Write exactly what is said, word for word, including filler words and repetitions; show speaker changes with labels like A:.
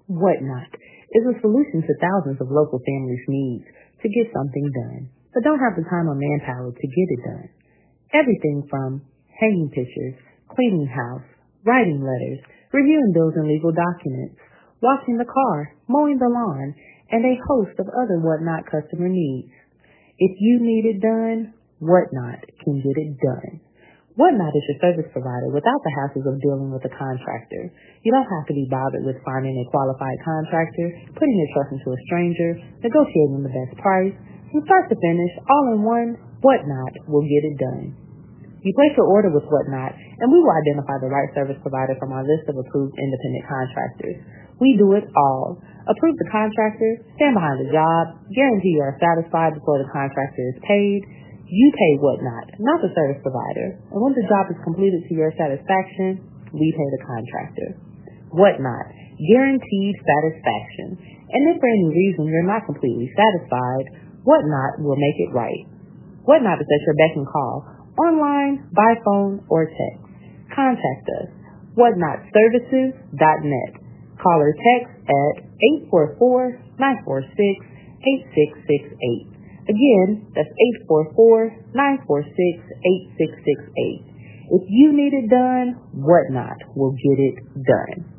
A: Whatnot is a solution to thousands of local families' needs to get something done, but don't have the time or manpower to get it done. Everything from hanging pictures, cleaning house, writing letters, reviewing bills and legal documents, washing the car, mowing the lawn, and a host of other Whatnot customer needs. If you need it done, Whatnot can get it done. Whatnot is your service provider without the hassles of dealing with a contractor. You don't have to be bothered with finding a qualified contractor, putting your trust into a stranger, negotiating the best price. From start to finish, all in one, Whatnot will get it done. You place your order with Whatnot, and we will identify the right service provider from our list of approved independent contractors. We do it all. Approve the contractor, stand behind the job, guarantee you are satisfied before the contractor is paid. You pay Whatnot, not the service provider. And when the job is completed to your satisfaction, we pay the contractor. Whatnot, guaranteed satisfaction. And if for any reason you're not completely satisfied, Whatnot will make it right. Whatnot is at your beck and call, online, by phone, or text. Contact us, whatnot services dot net. Call or text at eight four four, nine four six, eight six six eight. Again, that's eight four four, nine four six, eight six six eight. If you need it done, Whatnot will get it done.